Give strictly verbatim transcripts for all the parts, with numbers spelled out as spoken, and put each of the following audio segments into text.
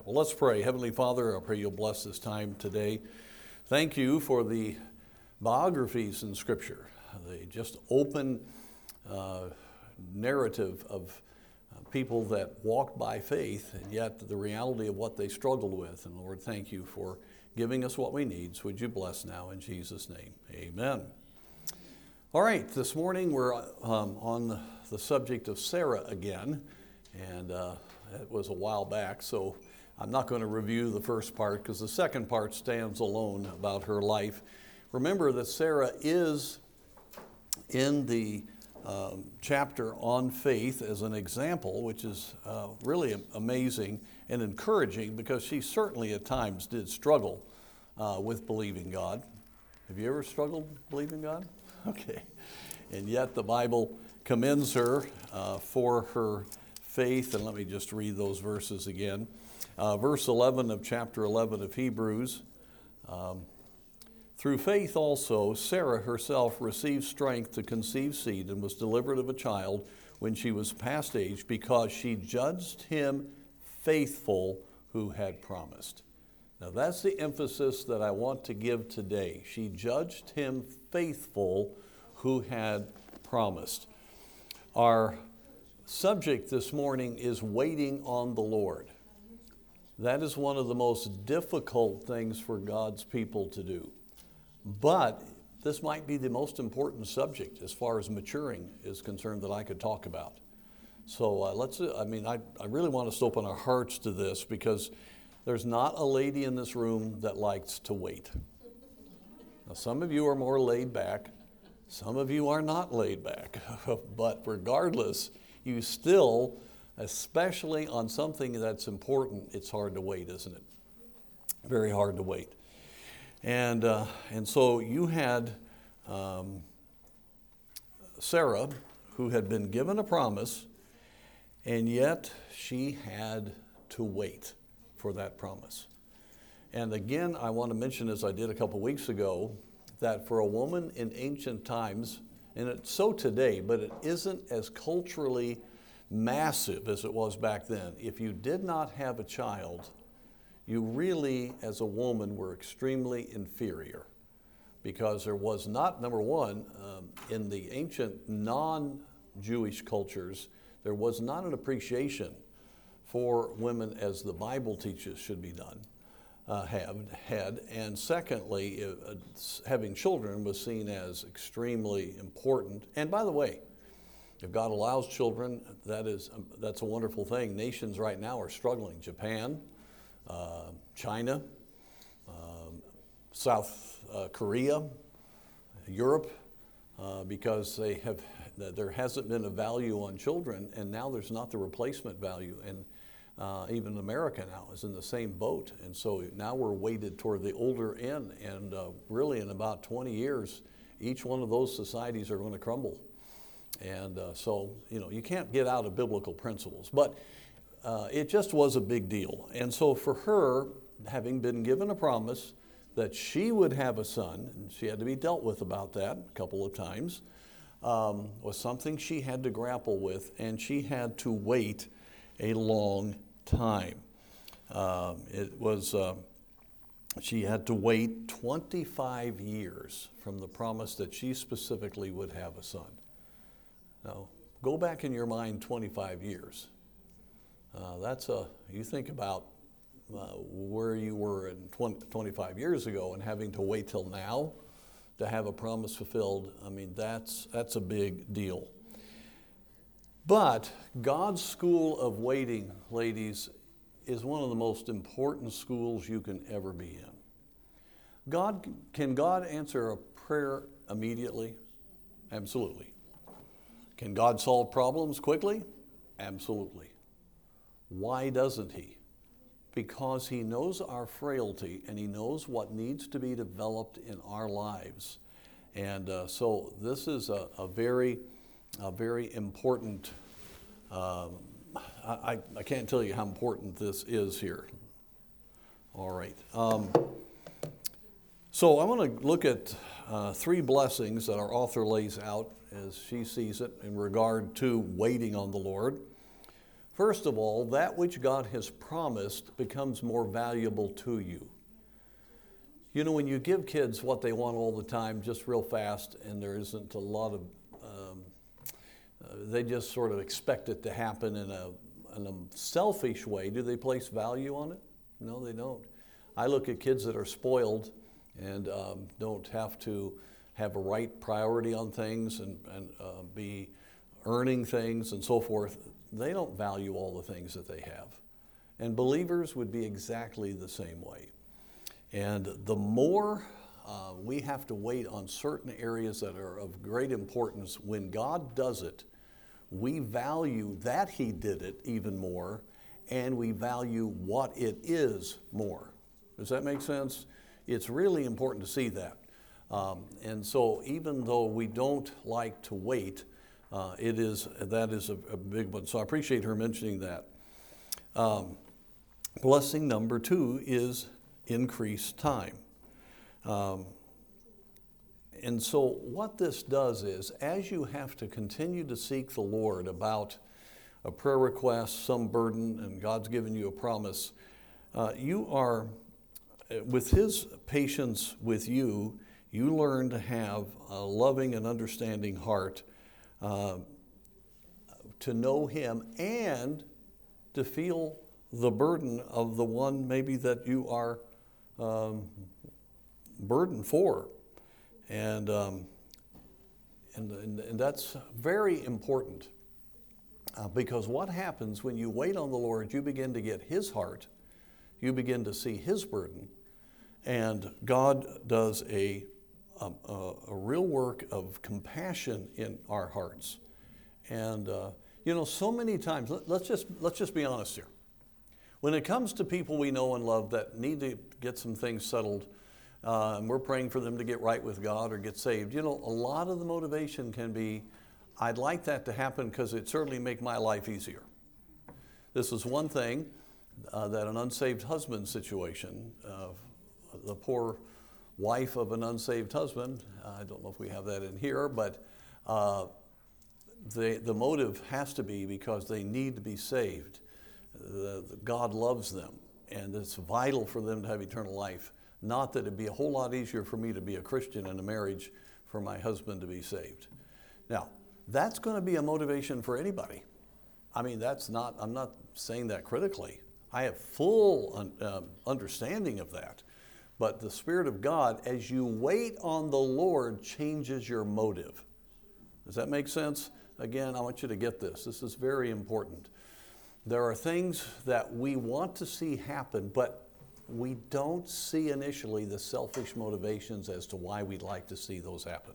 Well, let's pray. Heavenly Father, I pray you'll bless this time today. Thank you for the biographies in Scripture, the just open uh, narrative of uh, people that walked by faith, and yet the reality of what they struggled with. And Lord, thank you for giving us what we need. So would you bless now in Jesus' name? Amen. All right, this morning we're um, on the subject of Sarah again, and uh, it was a while back, so I'm not going to review the first part because the second part stands alone about her life. Remember that Sarah is in the um, chapter on faith as an example, which is uh, really amazing and encouraging because she certainly at times did struggle uh, with believing God. Have you ever struggled believing God? Okay. And yet the Bible commends her uh, for her faith. And let me just read those verses again. Uh, verse eleven of chapter eleven of Hebrews. Um, Through faith also, Sarah herself received strength to conceive seed and was delivered of a child when she was past age because she judged him faithful who had promised. Now that's the emphasis that I want to give today. She judged him faithful who had promised. Our subject this morning is waiting on the Lord. That is one of the most difficult things for God's people to do. But this might be the most important subject as far as maturing is concerned that I could talk about. So uh, let's, I mean, I, I really want us to open our hearts to this because there's not a lady in this room that likes to wait. Now, some of you are more laid back. Some of you are not laid back. But regardless, you still, especially on something that's important, it's hard to wait, isn't it? Very hard to wait. And uh, and so you had um, Sarah, who had been given a promise, and yet she had to wait for that promise. And again, I want to mention, as I did a couple weeks ago, that for a woman in ancient times, and it's so today, but it isn't as culturally massive as it was back then. If you did not have a child, you really, as a woman, were extremely inferior because there was not, number one, um, in the ancient non-Jewish cultures, there was not an appreciation for women as the Bible teaches should be done, uh, have had. And secondly, uh, having children was seen as extremely important. And by the way, if God allows children, that is, um, that's a wonderful thing. Nations right now are struggling. Japan, Uh, China, um, South uh, Korea, Europe, uh, because they have there hasn't been a value on children, and now there's not the replacement value. And uh, even America now is in the same boat, and so now we're weighted toward the older end. And uh, really, in about twenty years, each one of those societies are going to crumble. And uh, so, you know, you can't get out of biblical principles, but. Uh, it just was a big deal. And so for her, having been given a promise that she would have a son, and she had to be dealt with about that a couple of times, um, was something she had to grapple with, and she had to wait a long time. Um, it was, uh, she had to wait twenty-five years from the promise that she specifically would have a son. Now, go back in your mind twenty-five years. Uh, that's a, you think about uh, where you were in twenty, twenty-five years ago and having to wait till now to have a promise fulfilled. I mean, that's, that's a big deal. But God's school of waiting, ladies, is one of the most important schools you can ever be in. God, can God answer a prayer immediately? Absolutely. Can God solve problems quickly? Absolutely. Why doesn't he? Because he knows our frailty and he knows what needs to be developed in our lives. And uh, so this is a, a very, a very important, um, I, I can't tell you how important this is here. All right. Um, so I want to look at uh, three blessings that our author lays out as she sees it in regard to waiting on the Lord. First of all, that which God has promised becomes more valuable to you. You know, when you give kids what they want all the time, just real fast, and there isn't a lot of, um, uh, they just sort of expect it to happen in a, in a selfish way. Do they place value on it? No, they don't. I look at kids that are spoiled and um, don't have to have a right priority on things and, and uh, be earning things and so forth. They don't value all the things that they have. And believers would be exactly the same way. And the more uh, we have to wait on certain areas that are of great importance, when God does it, we value that He did it even more, and we value what it is more. Does that make sense? It's really important to see that. Um, and so even though we don't like to wait, uh, it is that is a, a big one. So I appreciate her mentioning that. Um, blessing number two is increased time. Um, and so what this does is, as you have to continue to seek the Lord about a prayer request, some burden, and God's given you a promise, uh, you are, with His patience with you, you learn to have a loving and understanding heart, uh, to know Him and to feel the burden of the one maybe that you are um, burdened for. And, um, and, and, and that's very important, uh, because what happens when you wait on the Lord, you begin to get His heart, you begin to see His burden, and God does a, a, a real work of compassion in our hearts. And uh, you know, so many times, let, let's just let's just be honest here. When it comes to people we know and love that need to get some things settled, uh, and we're praying for them to get right with God or get saved, you know, a lot of the motivation can be, I'd like that to happen because it certainly make my life easier. This is one thing uh, that an unsaved husband situation, uh, the poor wife of an unsaved husband, I don't know if we have that in here, but uh, the, the motive has to be because they need to be saved. The, the God loves them, and it's vital for them to have eternal life. Not that it'd be a whole lot easier for me to be a Christian in a marriage for my husband to be saved. Now, that's going to be a motivation for anybody. I mean, that's not, I'm not saying that critically. I have full un, um, understanding of that. But the Spirit of God, as you wait on the Lord, changes your motive. Does that make sense? Again, I want you to get this. This is very important. There are things that we want to see happen, but we don't see initially the selfish motivations as to why we'd like to see those happen,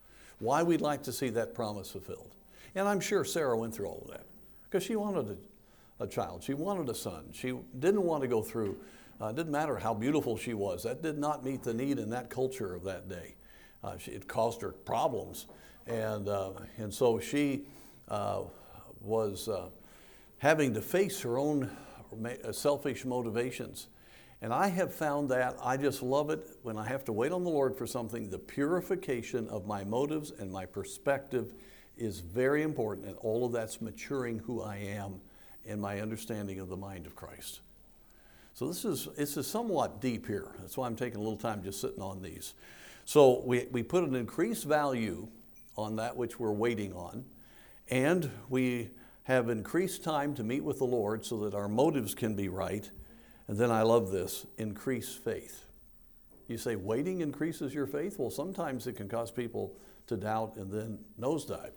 why we'd like to see that promise fulfilled. And I'm sure Sarah went through all of that because she wanted a, a child. She wanted a son. She didn't want to go through, uh, it didn't matter how beautiful she was. That did not meet the need in that culture of that day. Uh, she, it caused her problems. And, uh, and so she uh, was uh, having to face her own selfish motivations. And I have found that, I just love it when I have to wait on the Lord for something. The purification of my motives and my perspective is very important, and all of that's maturing who I am and my understanding of the mind of Christ. So this is, this is somewhat deep here. That's why I'm taking a little time just sitting on these. So we, we put an increased value on that which we're waiting on, and we have increased time to meet with the Lord so that our motives can be right. And then I love this, increase faith. You say waiting increases your faith? Well, sometimes it can cause people to doubt and then nosedive.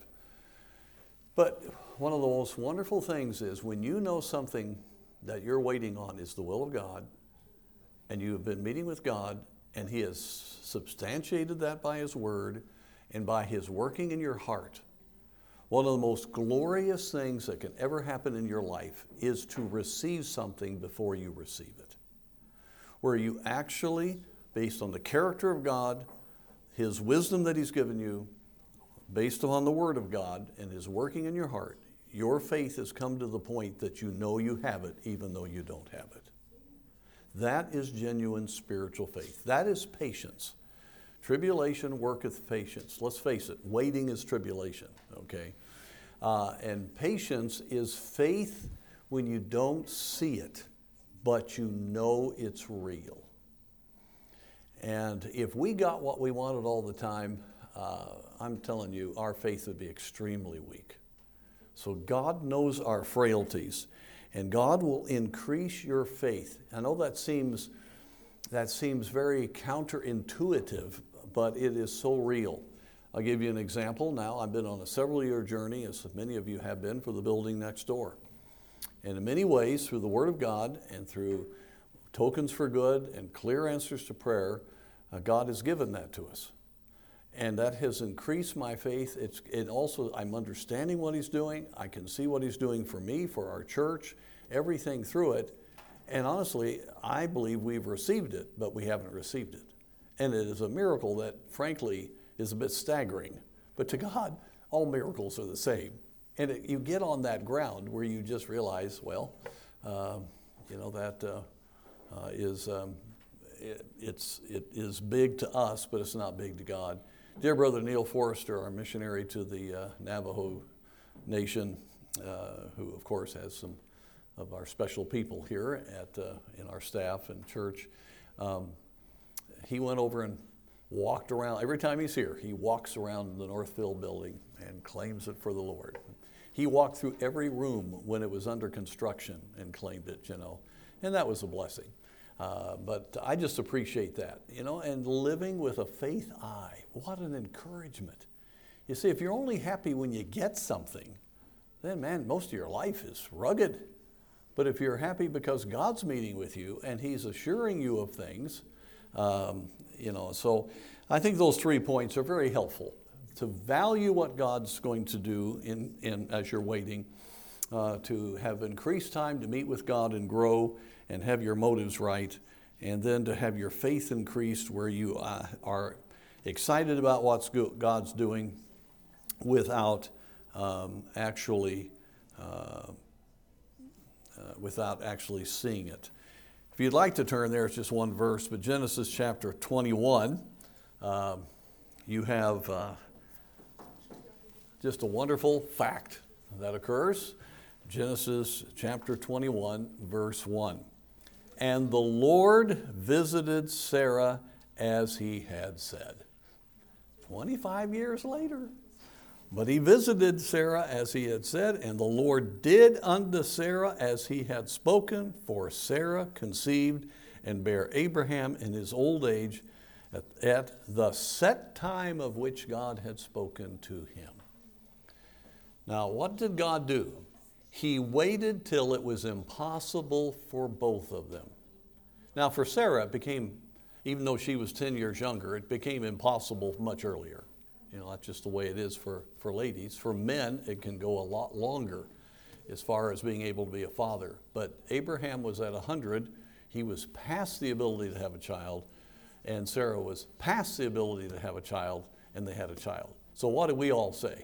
But one of the most wonderful things is when you know something that you're waiting on is the will of God, and you have been meeting with God, and He has substantiated that by His Word and by His working in your heart. One of the most glorious things that can ever happen in your life is to receive something before you receive it, where you actually, based on the character of God, His wisdom that He's given you, based upon the Word of God and His working in your heart, your faith has come to the point that you know you have it even though you don't have it. That is genuine spiritual faith. That is patience. Tribulation worketh patience. Let's face it, waiting is tribulation, okay? Uh, and patience is faith when you don't see it, but you know it's real. And if we got what we wanted all the time, uh, I'm telling you, our faith would be extremely weak. So God knows our frailties, and God will increase your faith. I know that seems, that seems very counterintuitive, but it is so real. I'll give you an example. Now, I've been on a several-year journey, as many of you have been, for the building next door. And in many ways, through the Word of God and through tokens for good and clear answers to prayer, uh, God has given that to us. And that has increased my faith. It's, it also, I'm understanding what He's doing. I can see what He's doing for me, for our church, everything through it. And honestly, I believe we've received it, but we haven't received it. And it is a miracle that, frankly, is a bit staggering. But to God, all miracles are the same. And it, you get on that ground where you just realize, well, uh, you know, that uh, uh, is, um, it, it's, it is big to us, but it's not big to God. Dear Brother Neil Forrester, our missionary to the uh, Navajo Nation, uh, who of course has some of our special people here at uh, in our staff and church, um, he went over and walked around. Every time he's here, he walks around the Northfield building and claims it for the Lord. He walked through every room when it was under construction and claimed it, you know, and that was a blessing. Uh, but I just appreciate that, you know, and living with a faith eye. What an encouragement. You see, if you're only happy when you get something, then, man, most of your life is rugged. But if you're happy because God's meeting with you and He's assuring you of things, um, you know, so I think those three points are very helpful. To value what God's going to do in, in as you're waiting, uh, to have increased time to meet with God and grow and have your motives right, and then to have your faith increased where you uh, are excited about what God's doing without um, actually uh, uh, without actually seeing it. If you'd like to turn there, it's just one verse, but Genesis chapter twenty-one, uh, you have uh, just a wonderful fact that occurs. Genesis chapter twenty-one, verse one. And the Lord visited Sarah as He had said. twenty-five years later. But He visited Sarah as He had said, and the Lord did unto Sarah as He had spoken, for Sarah conceived and bare Abraham in his old age at, at the set time of which God had spoken to him. Now, what did God do? He waited till it was impossible for both of them. Now, for Sarah, it became, even though she was ten years younger, it became impossible much earlier. You know, that's just the way it is for, for ladies. For men, it can go a lot longer as far as being able to be a father. But Abraham was at one hundred. He was past the ability to have a child. And Sarah was past the ability to have a child, and they had a child. So what do we all say?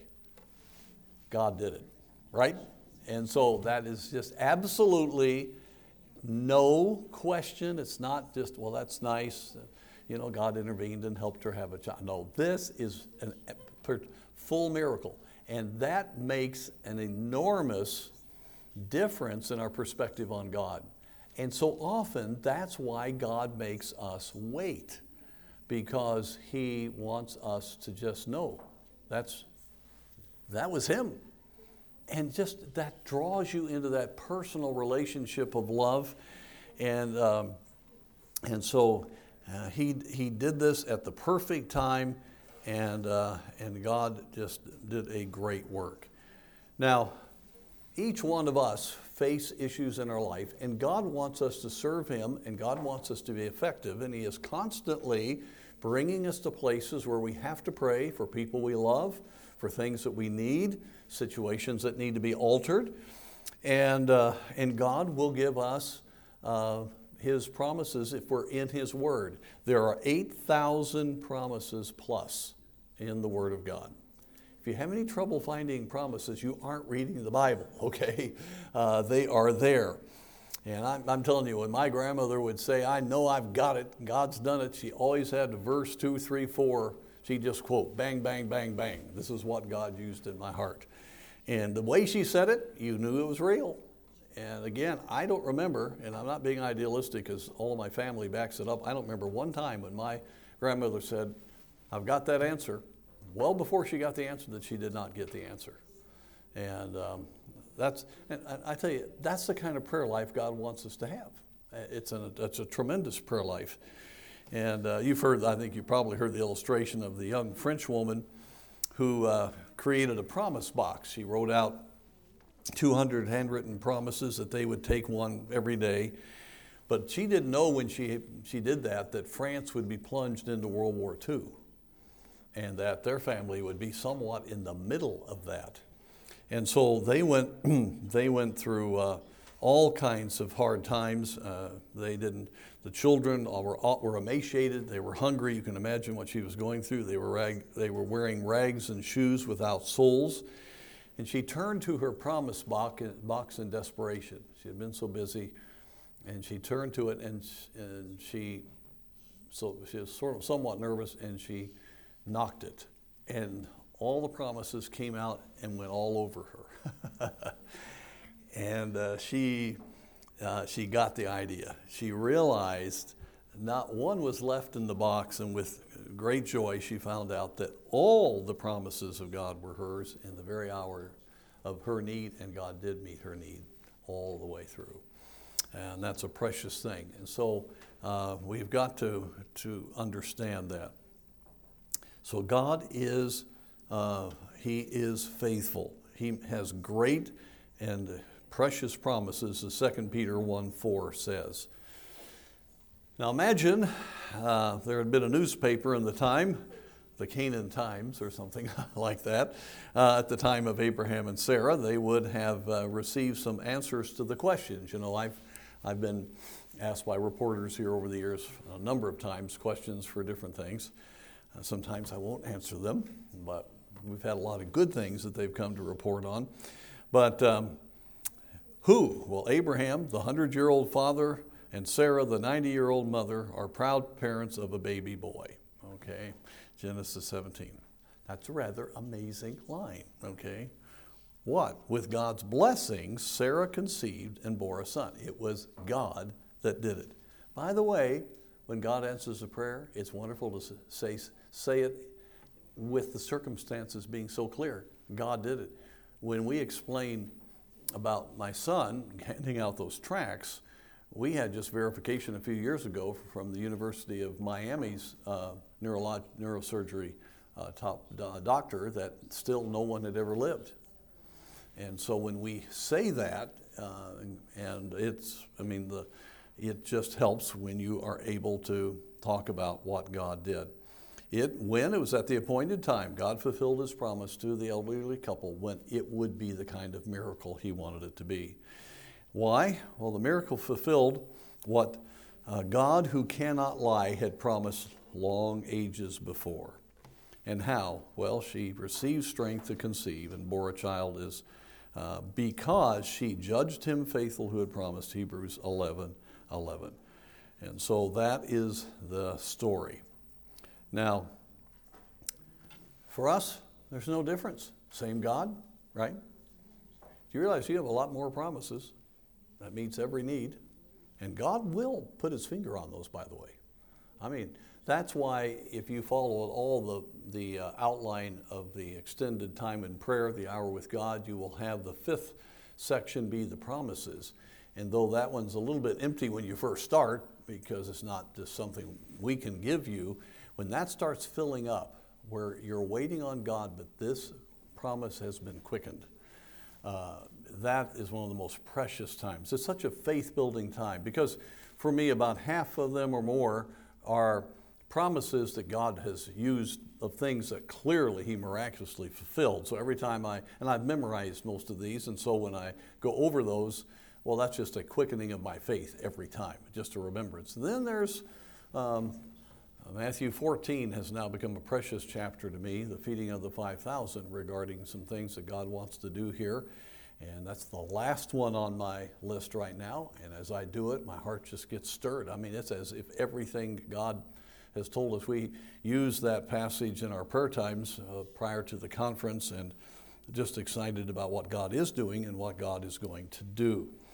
God did it, right? And so that is just absolutely no question. It's not just, well, that's nice. You know, God intervened and helped her have a child. No, this is a full miracle. And that makes an enormous difference in our perspective on God. And so often, that's why God makes us wait, because He wants us to just know that's that was Him. And just that draws you into that personal relationship of love. And, um, and so uh, he, he did this at the perfect time, and, uh, and God just did a great work. Now, each one of us face issues in our life, and God wants us to serve Him, and God wants us to be effective, and He is constantly bringing us to places where we have to pray for people we love, for things that we need, situations that need to be altered, and, uh, and God will give us uh, His promises if we're in His Word. There are eight thousand promises plus in the Word of God. If you have any trouble finding promises, you aren't reading the Bible, okay? Uh, they are there. And I'm, I'm telling you, when my grandmother would say, I know I've got it, God's done it, she always had verse two, three, four. She'd just quote, bang, bang, bang, bang. This is what God used in my heart. And the way she said it, you knew it was real. And again, I don't remember, and I'm not being idealistic because all of my family backs it up, I don't remember one time when my grandmother said, I've got that answer, well before she got the answer that she did not get the answer. And um, that's, and I tell you, that's the kind of prayer life God wants us to have. It's, an, it's a tremendous prayer life. And uh, you've heard, I think you probably heard the illustration of the young French woman who uh, created a promise box. She wrote out two hundred handwritten promises that they would take one every day. But she didn't know when she, she did that that France would be plunged into World War Two and that their family would be somewhat in the middle of that. And so they went, they went through uh, all kinds of hard times. Uh, they didn't, the children were, were emaciated, they were hungry. You can imagine what she was going through. They were, rag, they were wearing rags and shoes without soles. And she turned to her promise box, box in desperation. She had been so busy, and she turned to it, and, and she, so she was sort of somewhat nervous, and she knocked it. And all the promises came out and went all over her. And uh, she, uh, she got the idea. She realized not one was left in the box, and with great joy she found out that all the promises of God were hers in the very hour of her need, and God did meet her need all the way through. And that's a precious thing. And so uh, we've got to, to understand that. So God is, uh, He is faithful. He has great and precious promises, as Second Peter one four says. Now imagine uh, there had been a newspaper in the time, the Canaan Times or something like that, uh, at the time of Abraham and Sarah. They would have uh, received some answers to the questions. You know, I've, I've been asked by reporters here over the years a number of times questions for different things. Uh, sometimes I won't answer them, but we've had a lot of good things that they've come to report on. But um, who? Well, Abraham, the hundred-year-old father, and Sarah, the ninety-year-old mother, are proud parents of a baby boy. Okay, Genesis seventeen. That's a rather amazing line, okay? What? With God's blessings, Sarah conceived and bore a son. It was God that did it. By the way, when God answers a prayer, it's wonderful to say, say it with the circumstances being so clear. God did it. When we explain about my son handing out those tracts, we had just verification a few years ago from the University of Miami's uh, neurolog- neurosurgery uh, top uh, doctor that still no one had ever lived. And so when we say that, uh, and, and it's, I mean, the, it just helps when you are able to talk about what God did. It, when it was at the appointed time, God fulfilled His promise to the elderly couple when it would be the kind of miracle He wanted it to be. Why? Well, the miracle fulfilled what uh, God, who cannot lie, had promised long ages before. And how? Well, she received strength to conceive and bore a child is uh, because she judged him faithful who had promised, Hebrews eleven eleven. And so that is the story. Now, for us, there's no difference. Same God, right? Do you realize you have a lot more promises that meets every need? And God will put His finger on those, by the way. I mean, that's why if you follow all the, the uh, outline of the extended time in prayer, the hour with God, you will have the fifth section be the promises. And though that one's a little bit empty when you first start, because it's not just something we can give you, when that starts filling up, where you're waiting on God, but this promise has been quickened, uh, that is one of the most precious times. It's such a faith-building time, because for me, about half of them or more are promises that God has used of things that clearly He miraculously fulfilled. So every time I, and I've memorized most of these, and so when I go over those, well, that's just a quickening of my faith every time, just a remembrance. And then there's um, Matthew fourteen has now become a precious chapter to me, the feeding of the five thousand, regarding some things that God wants to do here. And that's the last one on my list right now. And as I do it, my heart just gets stirred. I mean, it's as if everything God has told us. We use that passage in our prayer times uh, prior to the conference, and just excited about what God is doing and what God is going to do.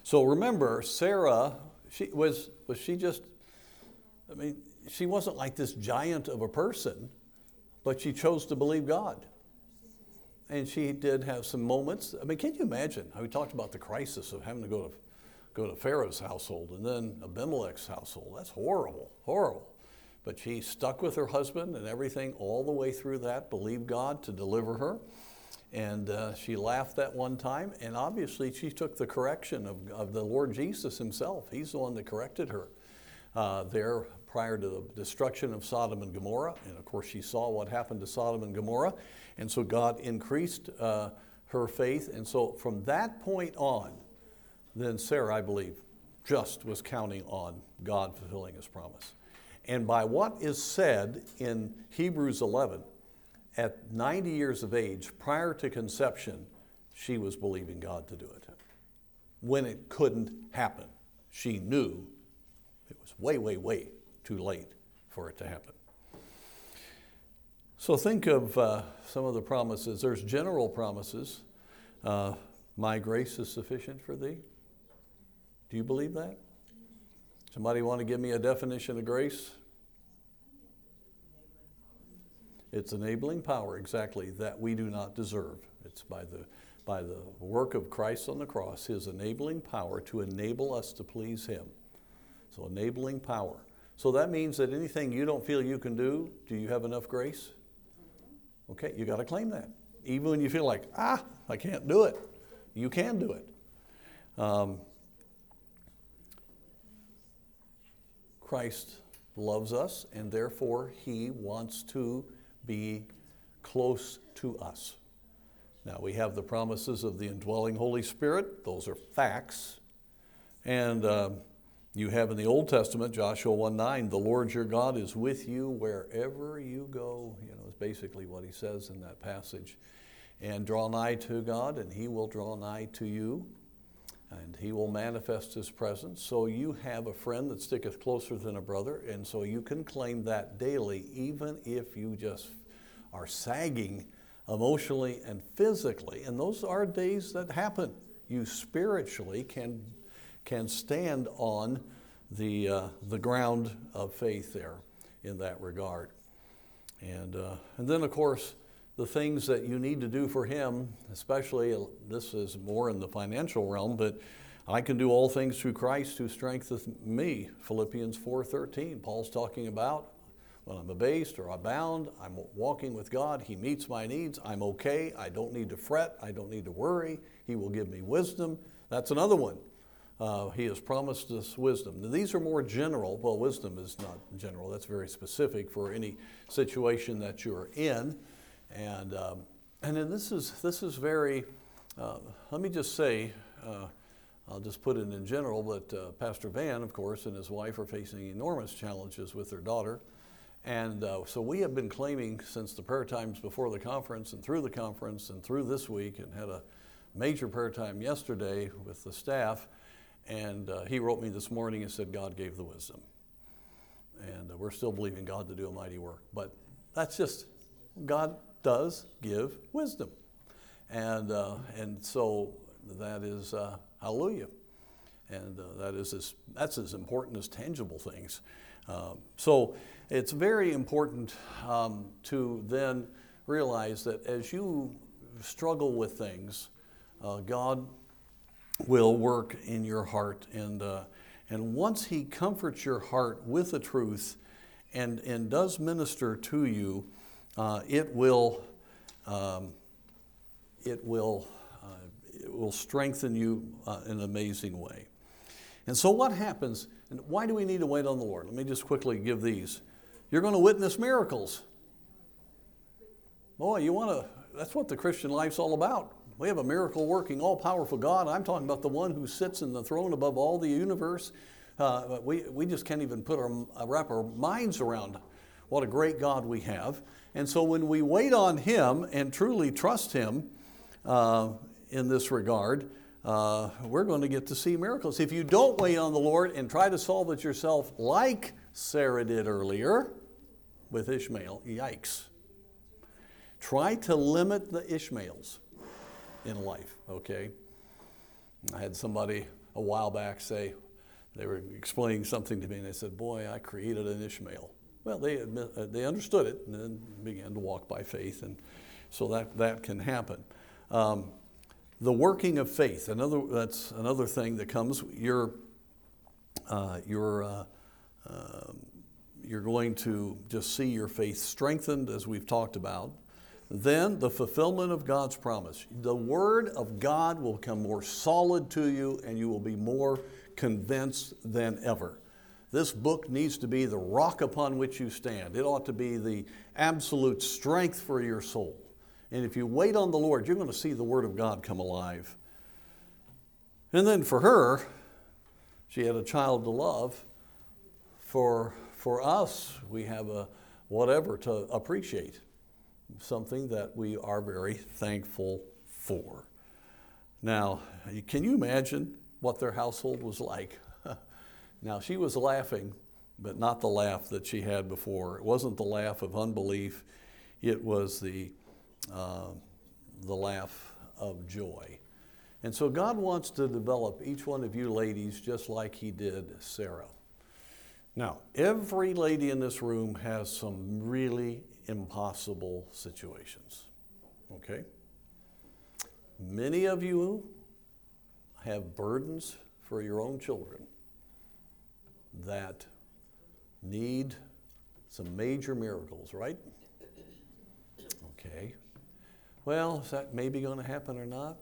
So remember, Sarah, she was, was she just, I mean, she wasn't like this giant of a person, but she chose to believe God. And she did have some moments. I mean, can you imagine how we talked about the crisis of having to go to go to Pharaoh's household and then Abimelech's household? That's horrible, horrible. But she stuck with her husband and everything all the way through that, believed God to deliver her. And uh, she laughed that one time, and obviously she took the correction of, of the Lord Jesus himself. He's the one that corrected her uh, there prior to the destruction of Sodom and Gomorrah. And of course she saw what happened to Sodom and Gomorrah. And so God increased uh, her faith. And so from that point on, then Sarah, I believe, just was counting on God fulfilling his promise. And by what is said in Hebrews eleven, at ninety years of age, prior to conception, she was believing God to do it. When it couldn't happen, she knew it was way, way, way too late for it to happen. So think of uh, some of the promises. There's general promises. Uh, My grace is sufficient for thee. Do you believe that? Somebody want to give me a definition of grace? It's enabling power, exactly, that we do not deserve. It's by the, by the work of Christ on the cross, his enabling power to enable us to please him. So enabling power. So that means that anything you don't feel you can do, do you have enough grace? Okay, you got to claim that. Even when you feel like, ah, I can't do it. You can do it. Um, Christ loves us, and therefore he wants to be close to us. Now we have the promises of the indwelling Holy Spirit. Those are facts. And uh, you have in the Old Testament, Joshua one nine, the Lord your God is with you wherever you go. You know, is basically what he says in that passage. And draw nigh to God, and he will draw nigh to you. And he will manifest his presence. So you have a friend that sticketh closer than a brother, and so you can claim that daily, even if you just are sagging emotionally and physically. And those are days that happen. You spiritually can, can stand on the, uh, the ground of faith there in that regard. And, uh, and then, of course, the things that you need to do for him, especially, this is more in the financial realm, but I can do all things through Christ who strengtheneth me, Philippians four thirteen. Paul's talking about when I'm abased or abound, I'm walking with God, he meets my needs, I'm okay, I don't need to fret, I don't need to worry, he will give me wisdom. That's another one. Uh, he has promised us wisdom. Now, these are more general. Well, wisdom is not general, that's very specific for any situation that you're in. And um, and then this is this is very. Uh, let me just say, uh, I'll just put it in general. But uh, Pastor Van, of course, and his wife are facing enormous challenges with their daughter, and uh, so we have been claiming since the prayer times before the conference and through the conference and through this week, and had a major prayer time yesterday with the staff. And uh, he wrote me this morning and said God gave the wisdom, and uh, we're still believing God to do a mighty work. But that's just God does give wisdom. And uh, and so that is, uh, hallelujah. And uh, that is as, that's as important as tangible things. Um, so it's very important um, to then realize that as you struggle with things, uh, God will work in your heart. And, uh, and once he comforts your heart with the truth and, and does minister to you, Uh, it will, um, it will, uh, it will strengthen you uh, in an amazing way. And so, what happens? And why do we need to wait on the Lord? Let me just quickly give these. You're going to witness miracles. Boy, you want to. That's what the Christian life's all about. We have a miracle-working, all-powerful God. I'm talking about the one who sits in the throne above all the universe. Uh, we we just can't even put our wrap our minds around what a great God we have. And so when we wait on him and truly trust him uh, in this regard, uh, we're going to get to see miracles. If you don't wait on the Lord and try to solve it yourself like Sarah did earlier with Ishmael, yikes. Try to limit the Ishmaels in life, okay? I had somebody a while back say, they were explaining something to me, and they said, boy, I created an Ishmael. Well, they admit, uh, they understood it and then began to walk by faith, and so that, that can happen. Um, the working of faith, another, that's another thing that comes. You're, uh, you're, uh, uh, you're going to just see your faith strengthened, as we've talked about. Then the fulfillment of God's promise. The Word of God will become more solid to you, and you will be more convinced than ever. This book needs to be the rock upon which you stand. It ought to be the absolute strength for your soul. And if you wait on the Lord, you're going to see the Word of God come alive. And then for her, she had a child to love. For, for us, we have a whatever to appreciate. Something that we are very thankful for. Now, can you imagine what their household was like? Now, she was laughing, but not the laugh that she had before. It wasn't the laugh of unbelief. It was the, uh, the laugh of joy. And so God wants to develop each one of you ladies just like he did Sarah. Now, every lady in this room has some really impossible situations, okay? Many of you have burdens for your own children that need some major miracles, right? Okay. Well, is that maybe going to happen or not?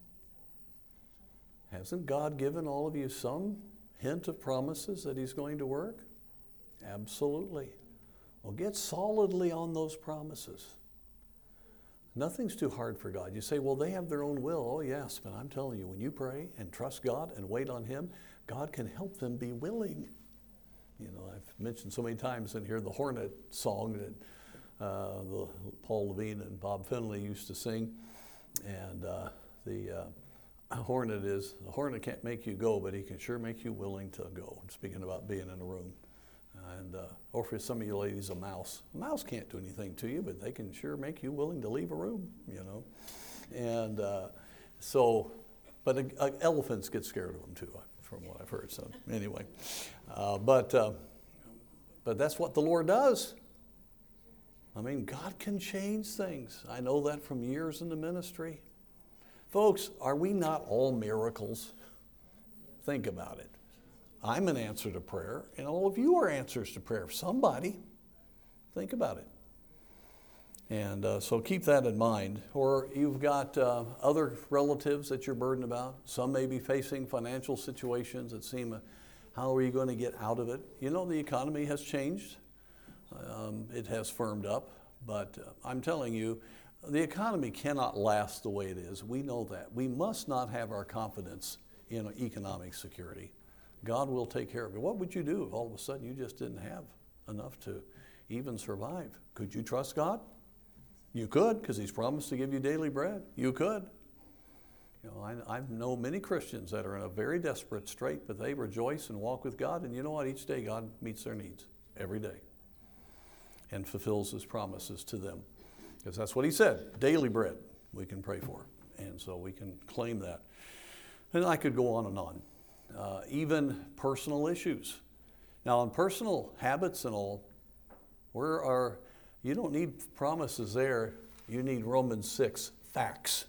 Hasn't God given all of you some hint of promises that he's going to work? Absolutely. Well, get solidly on those promises. Nothing's too hard for God. You say, well, they have their own will. Oh, yes, but I'm telling you, when you pray and trust God and wait on him, God can help them be willing. You know, I've mentioned so many times in here the Hornet song that uh, the, Paul Levine and Bob Finley used to sing. And uh, the uh, Hornet is, the Hornet can't make you go, but he can sure make you willing to go. And speaking about being in a room. And, uh, or for some of you ladies, a mouse. A mouse can't do anything to you, but they can sure make you willing to leave a room, you know. And uh, so, but uh, uh, elephants get scared of them too, from what I've heard. So anyway, uh, but, uh, but that's what the Lord does. I mean, God can change things. I know that from years in the ministry. Folks, are we not all miracles? Think about it. I'm an answer to prayer, and all of you are answers to prayer. Somebody, think about it. And uh, so keep that in mind. Or you've got uh, other relatives that you're burdened about. Some may be facing financial situations that seem, uh, how are you going to get out of it? You know, the economy has changed. Um, it has firmed up. But uh, I'm telling you, the economy cannot last the way it is. We know that. We must not have our confidence in economic security. God will take care of it. What would you do if all of a sudden you just didn't have enough to even survive? Could you trust God? You could, because he's promised to give you daily bread. You could. You know, I, I know many Christians that are in a very desperate strait, but they rejoice and walk with God, and you know what? Each day God meets their needs, every day, and fulfills his promises to them. Because that's what he said, daily bread we can pray for. And so we can claim that. And I could go on and on. Uh, even personal issues. Now, on personal habits and all, where are, you don't need promises there. You need Romans six, facts.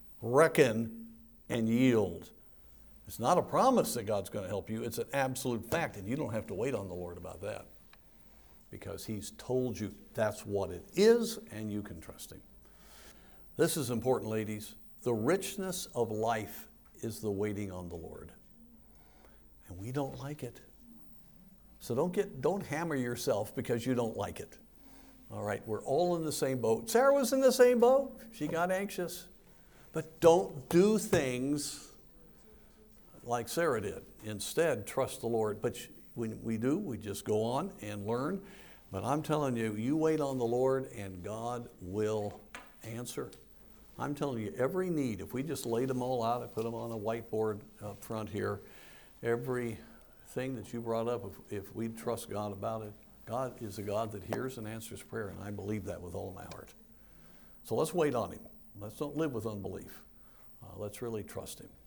Reckon and yield. It's not a promise that God's going to help you. It's an absolute fact, and you don't have to wait on the Lord about that because he's told you that's what it is, and you can trust him. This is important, ladies. The richness of life is the waiting on the Lord. And we don't like it. So don't get, don't hammer yourself because you don't like it. All right, we're all in the same boat. Sarah was in the same boat. She got anxious. But don't do things like Sarah did. Instead, trust the Lord. But when we do, we just go on and learn. But I'm telling you, you wait on the Lord and God will answer. I'm telling you, every need, if we just laid them all out, I put them on a whiteboard up front here, everything that you brought up, if, if we trust God about it, God is a God that hears and answers prayer, and I believe that with all of my heart. So let's wait on him. Let's don't live with unbelief. Uh, let's really trust him.